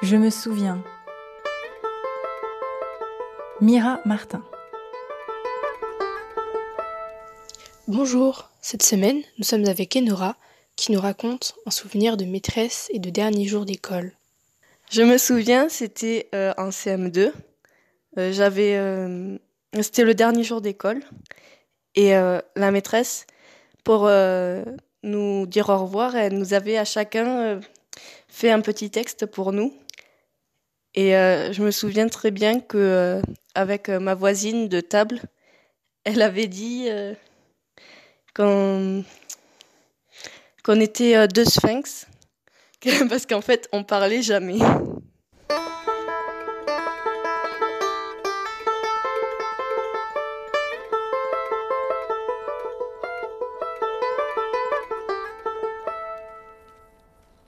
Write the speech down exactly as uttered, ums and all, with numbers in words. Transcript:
Je me souviens. Mira Martin. Bonjour, cette semaine, nous sommes avec Enora qui nous raconte un souvenir de maîtresse et de dernier jour d'école. Je me souviens, c'était euh, en C M deux. Euh, j'avais, euh, c'était le dernier jour d'école et euh, la maîtresse, pour euh, nous dire au revoir, elle nous avait à chacun euh, fait un petit texte pour nous. Et euh, je me souviens très bien que euh, avec euh, ma voisine de table, elle avait dit euh, qu'on qu'on était euh, deux sphinx parce qu'en fait on parlait jamais.